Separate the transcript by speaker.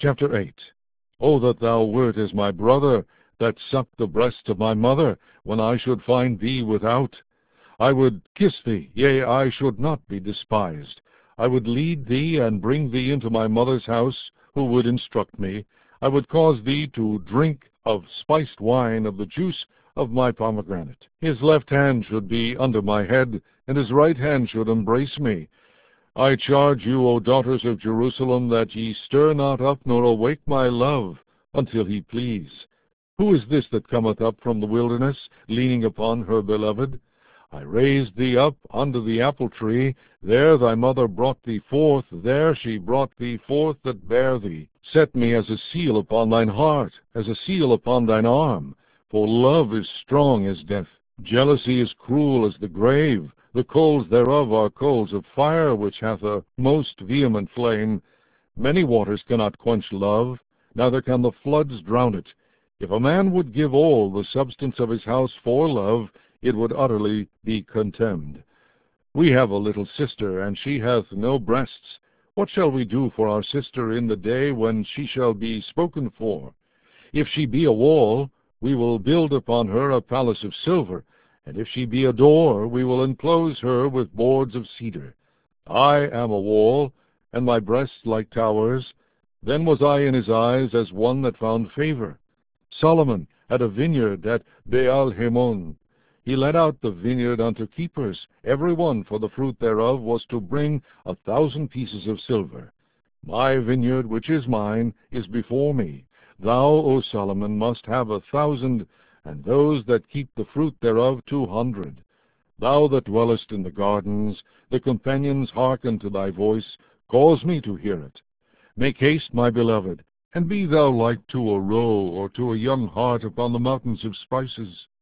Speaker 1: Chapter 8. O that thou wert as my brother, that sucked the breast of my mother, when I should find thee without! I would kiss thee, yea, I should not be despised. I would lead thee and bring thee into my mother's house, who would instruct me. I would cause thee to drink of spiced wine of the juice of my pomegranate. His left hand should be under my head, and his right hand should embrace me. I charge you, O daughters of Jerusalem, that ye stir not up nor awake my love, until he please. Who is this that cometh up from the wilderness, leaning upon her beloved? I raised thee up under the apple tree, there thy mother brought thee forth, there she brought thee forth that bare thee. Set me as a seal upon thine heart, as a seal upon thine arm, for love is strong as death. Jealousy is cruel as the grave, the coals thereof are coals of fire, which hath a most vehement flame. Many waters cannot quench love, neither can the floods drown it. If a man would give all the substance of his house for love, it would utterly be contemned. We have a little sister, and she hath no breasts. What shall we do for our sister in the day when she shall be spoken for? If she be a wall, we will build upon her a palace of silver, and if she be a door, we will enclose her with boards of cedar. I am a wall, and my breasts like towers. Then was I in his eyes as one that found favor. Solomon had a vineyard at Baal-Hamon. He let out the vineyard unto keepers. Every one for the fruit thereof was to bring 1,000 pieces of silver. My vineyard, which is mine, is before me. Thou, O Solomon, must have 1,000, and those that keep the fruit thereof 200. Thou that dwellest in the gardens, the companions hearken to thy voice. Cause me to hear it. Make haste, my beloved, and be thou like to a roe, or to a young hart upon the mountains of spices.